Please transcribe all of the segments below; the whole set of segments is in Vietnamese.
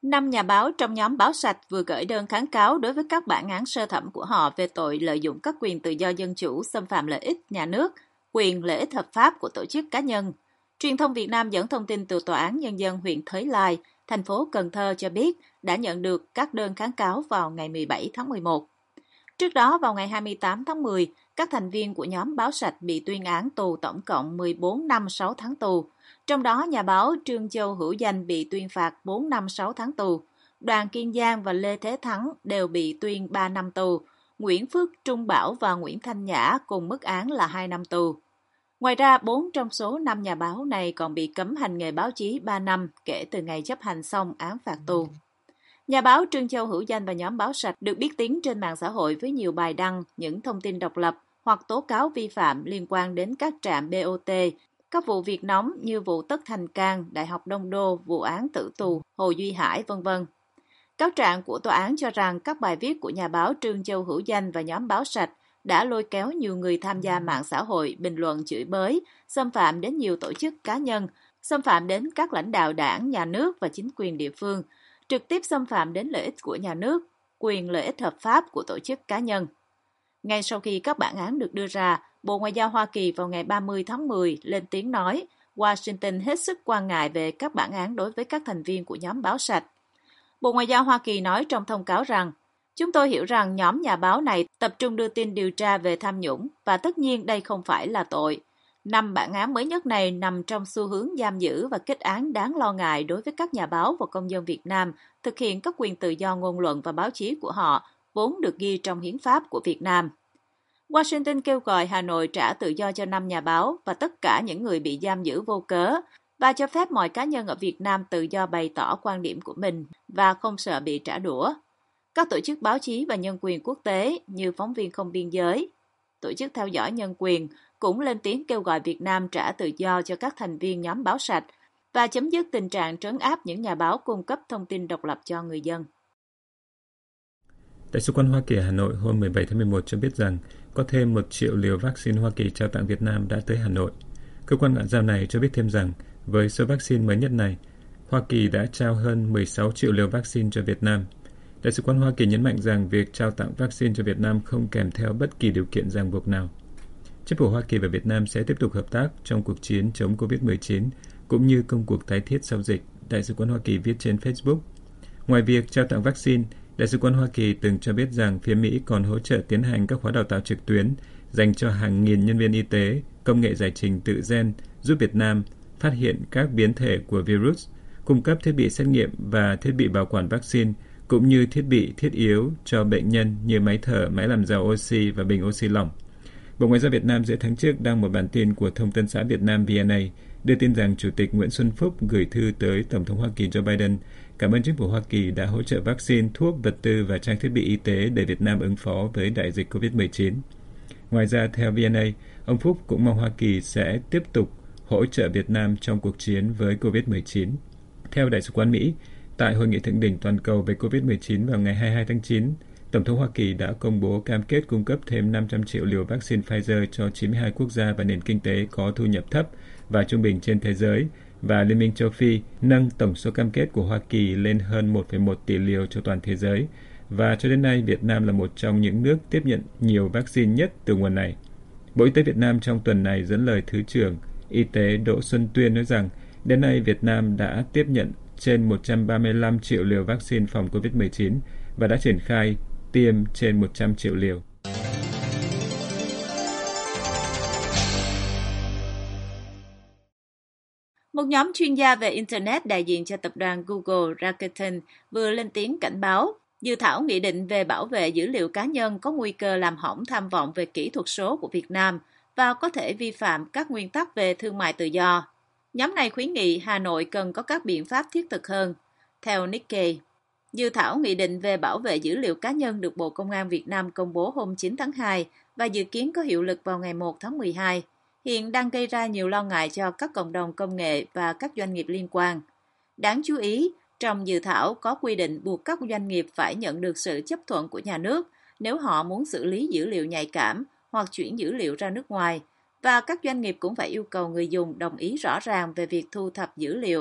5 nhà báo trong nhóm Báo Sạch vừa gửi đơn kháng cáo đối với các bản án sơ thẩm của họ về tội lợi dụng các quyền tự do dân chủ, xâm phạm lợi ích nhà nước, quyền lợi ích hợp pháp của tổ chức cá nhân. Truyền thông Việt Nam dẫn thông tin từ Tòa án Nhân dân huyện Thới Lai, thành phố Cần Thơ cho biết đã nhận được các đơn kháng cáo vào ngày 17 tháng 11. Trước đó, vào ngày 28 tháng 10, các thành viên của nhóm Báo Sạch bị tuyên án tù tổng cộng 14 năm 6 tháng tù. Trong đó, nhà báo Trương Châu Hữu Danh bị tuyên phạt 4 năm 6 tháng tù. Đoàn Kiên Giang và Lê Thế Thắng đều bị tuyên 3 năm tù. Nguyễn Phước Trung Bảo và Nguyễn Thanh Nhã cùng mức án là 2 năm tù. Ngoài ra, 4 trong số 5 nhà báo này còn bị cấm hành nghề báo chí 3 năm kể từ ngày chấp hành xong án phạt tù. Nhà báo Trương Châu Hữu Danh và nhóm Báo Sạch được biết tiếng trên mạng xã hội với nhiều bài đăng, những thông tin độc lập hoặc tố cáo vi phạm liên quan đến các trạm BOT, các vụ việc nóng như vụ Tất Thành Cang, Đại học Đông Đô, vụ án tử tù, Hồ Duy Hải, v.v. Cáo trạng của tòa án cho rằng các bài viết của nhà báo Trương Châu Hữu Danh và nhóm Báo Sạch đã lôi kéo nhiều người tham gia mạng xã hội bình luận chửi bới, xâm phạm đến nhiều tổ chức cá nhân, xâm phạm đến các lãnh đạo đảng, nhà nước và chính quyền địa phương, trực tiếp xâm phạm đến lợi ích của nhà nước, quyền lợi ích hợp pháp của tổ chức cá nhân. Ngay sau khi các bản án được đưa ra, Bộ Ngoại giao Hoa Kỳ vào ngày 30 tháng 10 lên tiếng nói Washington hết sức quan ngại về các bản án đối với các thành viên của nhóm Báo Sạch. Bộ Ngoại giao Hoa Kỳ nói trong thông cáo rằng, chúng tôi hiểu rằng nhóm nhà báo này tập trung đưa tin điều tra về tham nhũng và tất nhiên đây không phải là tội. 5 bản án mới nhất này nằm trong xu hướng giam giữ và kết án đáng lo ngại đối với các nhà báo và công dân Việt Nam thực hiện các quyền tự do ngôn luận và báo chí của họ, vốn được ghi trong hiến pháp của Việt Nam. Washington kêu gọi Hà Nội trả tự do cho 5 nhà báo và tất cả những người bị giam giữ vô cớ và cho phép mọi cá nhân ở Việt Nam tự do bày tỏ quan điểm của mình và không sợ bị trả đũa. Các tổ chức báo chí và nhân quyền quốc tế như Phóng viên Không Biên Giới, Tổ chức Theo dõi Nhân quyền cũng lên tiếng kêu gọi Việt Nam trả tự do cho các thành viên nhóm Báo Sạch và chấm dứt tình trạng trấn áp những nhà báo cung cấp thông tin độc lập cho người dân. Đại sứ quán Hoa Kỳ ở Hà Nội hôm 17 tháng 11 cho biết rằng có thêm 1 triệu liều vaccine Hoa Kỳ trao tặng Việt Nam đã tới Hà Nội. Cơ quan ngoại giao này cho biết thêm rằng với số vaccine mới nhất này, Hoa Kỳ đã trao hơn 16 triệu liều vaccine cho Việt Nam. Đại sứ quán Hoa Kỳ nhấn mạnh rằng việc trao tặng vaccine cho Việt Nam không kèm theo bất kỳ điều kiện ràng buộc nào. Chính phủ Hoa Kỳ và Việt Nam sẽ tiếp tục hợp tác trong cuộc chiến chống COVID-19 cũng như công cuộc tái thiết sau dịch, Đại sứ quán Hoa Kỳ viết trên Facebook. Ngoài việc trao tặng vaccine, Đại sứ quán Hoa Kỳ từng cho biết rằng phía Mỹ còn hỗ trợ tiến hành các khóa đào tạo trực tuyến dành cho hàng nghìn nhân viên y tế, công nghệ giải trình tự gen giúp Việt Nam phát hiện các biến thể của virus, cung cấp thiết bị xét nghiệm và thiết bị bảo quản vaccine, cũng như thiết bị thiết yếu cho bệnh nhân như máy thở, máy làm giàu oxy và bình oxy lỏng. Bộ Ngoại giao Việt Nam giữa tháng trước đăng một bản tin của Thông tấn xã Việt Nam VNA đưa tin rằng Chủ tịch Nguyễn Xuân Phúc gửi thư tới Tổng thống Hoa Kỳ Joe Biden cảm ơn chính phủ Hoa Kỳ đã hỗ trợ vaccine, thuốc, vật tư và trang thiết bị y tế để Việt Nam ứng phó với đại dịch COVID-19. Ngoài ra, theo VNA, ông Phúc cũng mong Hoa Kỳ sẽ tiếp tục hỗ trợ Việt Nam trong cuộc chiến với COVID-19. Theo Đại sứ quán Mỹ, tại Hội nghị thượng đỉnh toàn cầu về COVID-19 vào ngày 22 tháng 9, Tổng thống Hoa Kỳ đã công bố cam kết cung cấp thêm 500 triệu liều vaccine Pfizer cho 92 quốc gia và nền kinh tế có thu nhập thấp và trung bình trên thế giới, và Liên minh châu Phi nâng tổng số cam kết của Hoa Kỳ lên hơn 1,1 tỷ liều cho toàn thế giới. Và cho đến nay, Việt Nam là một trong những nước tiếp nhận nhiều vaccine nhất từ nguồn này. Bộ Y tế Việt Nam trong tuần này dẫn lời Thứ trưởng Y tế Đỗ Xuân Tuyên nói rằng đến nay Việt Nam đã tiếp nhận trên 135 triệu liều vaccine phòng COVID-19 và đã triển khai tiêm trên 100 triệu liều. Một nhóm chuyên gia về Internet đại diện cho tập đoàn Google Rakuten vừa lên tiếng cảnh báo dự thảo nghị định về bảo vệ dữ liệu cá nhân có nguy cơ làm hỏng tham vọng về kỹ thuật số của Việt Nam và có thể vi phạm các nguyên tắc về thương mại tự do. Nhóm này khuyến nghị Hà Nội cần có các biện pháp thiết thực hơn. Theo Nikkei, dự thảo nghị định về bảo vệ dữ liệu cá nhân được Bộ Công an Việt Nam công bố hôm 9 tháng 2 và dự kiến có hiệu lực vào ngày 1 tháng 12. Hiện đang gây ra nhiều lo ngại cho các cộng đồng công nghệ và các doanh nghiệp liên quan. Đáng chú ý, trong dự thảo có quy định buộc các doanh nghiệp phải nhận được sự chấp thuận của nhà nước nếu họ muốn xử lý dữ liệu nhạy cảm hoặc chuyển dữ liệu ra nước ngoài, và các doanh nghiệp cũng phải yêu cầu người dùng đồng ý rõ ràng về việc thu thập dữ liệu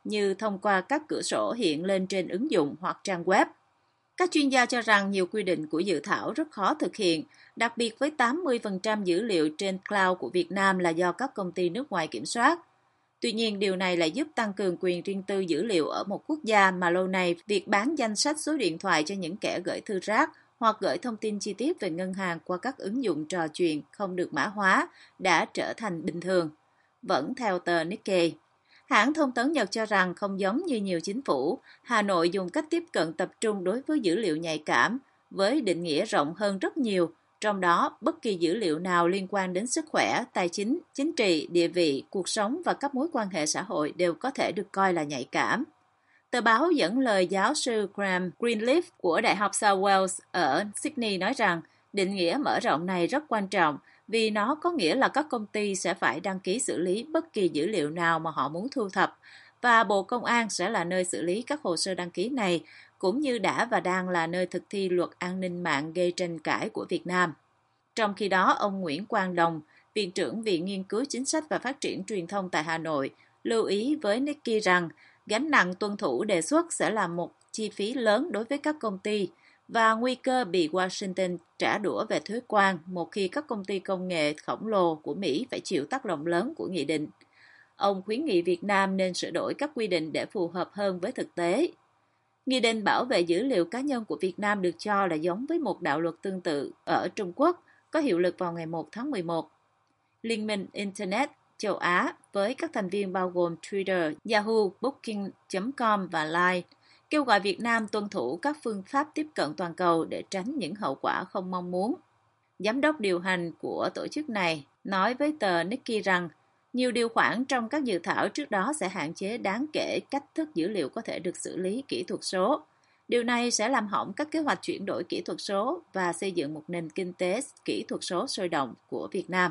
như thông qua các cửa sổ hiện lên trên ứng dụng hoặc trang web. Các chuyên gia cho rằng nhiều quy định của dự thảo rất khó thực hiện, đặc biệt với 80% dữ liệu trên cloud của Việt Nam là do các công ty nước ngoài kiểm soát. Tuy nhiên, điều này lại giúp tăng cường quyền riêng tư dữ liệu ở một quốc gia mà lâu nay việc bán danh sách số điện thoại cho những kẻ gửi thư rác hoặc gửi thông tin chi tiết về ngân hàng qua các ứng dụng trò chuyện không được mã hóa đã trở thành bình thường. Vẫn theo tờ Nikkei, hãng thông tấn Nhật cho rằng không giống như nhiều chính phủ, Hà Nội dùng cách tiếp cận tập trung đối với dữ liệu nhạy cảm với định nghĩa rộng hơn rất nhiều, trong đó bất kỳ dữ liệu nào liên quan đến sức khỏe, tài chính, chính trị, địa vị, cuộc sống và các mối quan hệ xã hội đều có thể được coi là nhạy cảm. Tờ báo dẫn lời giáo sư Graham Greenleaf của Đại học South Wales ở Sydney nói rằng định nghĩa mở rộng này rất quan trọng vì nó có nghĩa là các công ty sẽ phải đăng ký xử lý bất kỳ dữ liệu nào mà họ muốn thu thập và Bộ Công an sẽ là nơi xử lý các hồ sơ đăng ký này, cũng như đã và đang là nơi thực thi luật an ninh mạng gây tranh cãi của Việt Nam. Trong khi đó, ông Nguyễn Quang Đồng, Viện trưởng Viện Nghiên cứu Chính sách và Phát triển Truyền thông tại Hà Nội, lưu ý với Nikkei rằng gánh nặng tuân thủ đề xuất sẽ là một chi phí lớn đối với các công ty và nguy cơ bị Washington trả đũa về thuế quan một khi các công ty công nghệ khổng lồ của Mỹ phải chịu tác động lớn của nghị định. Ông khuyến nghị Việt Nam nên sửa đổi các quy định để phù hợp hơn với thực tế. Nghị định bảo vệ dữ liệu cá nhân của Việt Nam được cho là giống với một đạo luật tương tự ở Trung Quốc, có hiệu lực vào ngày 1 tháng 11. Liên minh Internet châu Á với các thành viên bao gồm Twitter, Yahoo, Booking.com và Line kêu gọi Việt Nam tuân thủ các phương pháp tiếp cận toàn cầu để tránh những hậu quả không mong muốn. Giám đốc điều hành của tổ chức này nói với tờ Nikkei rằng nhiều điều khoản trong các dự thảo trước đó sẽ hạn chế đáng kể cách thức dữ liệu có thể được xử lý kỹ thuật số. Điều này sẽ làm hỏng các kế hoạch chuyển đổi kỹ thuật số và xây dựng một nền kinh tế kỹ thuật số sôi động của Việt Nam.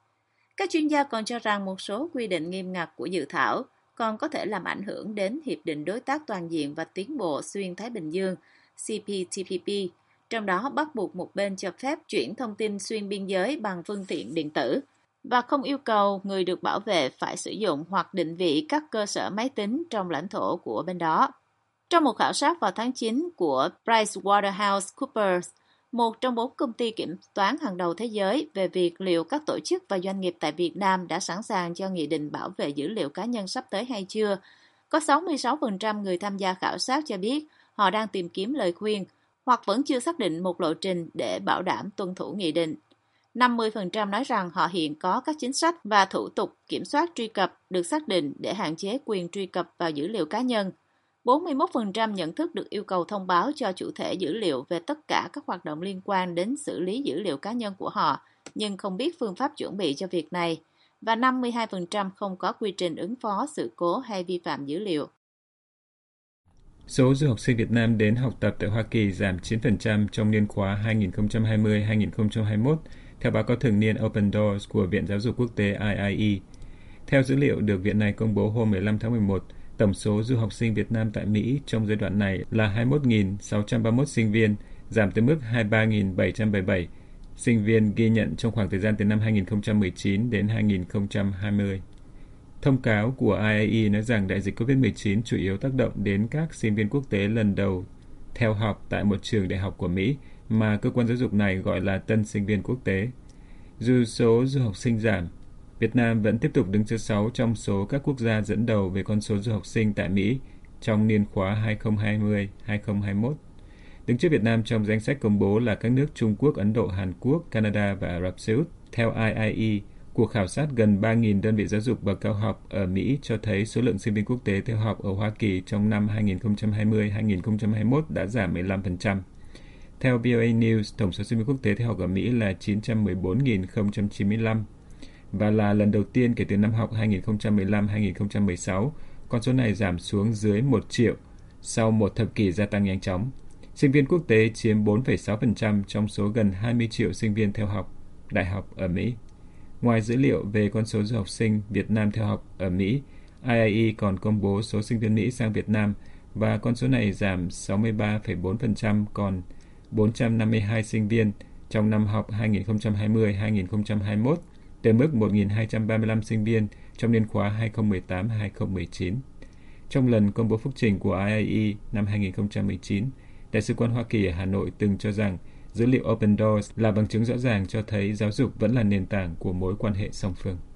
Các chuyên gia còn cho rằng một số quy định nghiêm ngặt của dự thảo còn có thể làm ảnh hưởng đến Hiệp định Đối tác Toàn diện và Tiến bộ Xuyên Thái Bình Dương CPTPP, trong đó bắt buộc một bên cho phép chuyển thông tin xuyên biên giới bằng phương tiện điện tử và không yêu cầu người được bảo vệ phải sử dụng hoặc định vị các cơ sở máy tính trong lãnh thổ của bên đó. Trong một khảo sát vào tháng 9 của PricewaterhouseCoopers, một trong 4 công ty kiểm toán hàng đầu thế giới về việc liệu các tổ chức và doanh nghiệp tại Việt Nam đã sẵn sàng cho Nghị định bảo vệ dữ liệu cá nhân sắp tới hay chưa, có 66% người tham gia khảo sát cho biết họ đang tìm kiếm lời khuyên hoặc vẫn chưa xác định một lộ trình để bảo đảm tuân thủ nghị định. 50% nói rằng họ hiện có các chính sách và thủ tục kiểm soát truy cập được xác định để hạn chế quyền truy cập vào dữ liệu cá nhân. 41% nhận thức được yêu cầu thông báo cho chủ thể dữ liệu về tất cả các hoạt động liên quan đến xử lý dữ liệu cá nhân của họ, nhưng không biết phương pháp chuẩn bị cho việc này, và 52% không có quy trình ứng phó sự cố hay vi phạm dữ liệu. Số du học sinh Việt Nam đến học tập tại Hoa Kỳ giảm 9% trong niên khóa 2020-2021, theo báo cáo thường niên Open Doors của Viện Giáo dục Quốc tế IIE. Theo dữ liệu được viện này công bố hôm 15 tháng 11, tổng số du học sinh Việt Nam tại Mỹ trong giai đoạn này là 21.631 sinh viên, giảm từ mức 23.777 sinh viên ghi nhận trong khoảng thời gian từ năm 2019 đến 2020. Thông cáo của IIE nói rằng đại dịch COVID-19 chủ yếu tác động đến các sinh viên quốc tế lần đầu theo học tại một trường đại học của Mỹ mà cơ quan giáo dục này gọi là tân sinh viên quốc tế. Dù số du học sinh giảm, Việt Nam vẫn tiếp tục đứng thứ 6 trong số các quốc gia dẫn đầu về con số du học sinh tại Mỹ trong niên khóa 2020-2021. Đứng trước Việt Nam trong danh sách công bố là các nước Trung Quốc, Ấn Độ, Hàn Quốc, Canada và Ả Rập Xê Út. Theo IIE, cuộc khảo sát gần 3.000 đơn vị giáo dục bậc cao học ở Mỹ cho thấy số lượng sinh viên quốc tế theo học ở Hoa Kỳ trong năm 2020-2021 đã giảm 15%. Theo VOA News, tổng số sinh viên quốc tế theo học ở Mỹ là 914.095 và là lần đầu tiên kể từ năm học 2015-2016, con số này giảm xuống dưới 1 triệu sau một thập kỷ gia tăng nhanh chóng. Sinh viên quốc tế chiếm 4,6% trong số gần 20 triệu sinh viên theo học đại học ở Mỹ. Ngoài dữ liệu về con số du học sinh Việt Nam theo học ở Mỹ, IIE còn công bố số sinh viên Mỹ sang Việt Nam và con số này giảm 63,4%, còn 452 sinh viên trong năm học 2020-2021, từ mức 1.235 sinh viên trong niên khóa 2018-2019. Trong lần công bố phúc trình của IAEA năm 2019, Đại sứ quán Hoa Kỳ ở Hà Nội từng cho rằng dữ liệu Open Doors là bằng chứng rõ ràng cho thấy giáo dục vẫn là nền tảng của mối quan hệ song phương.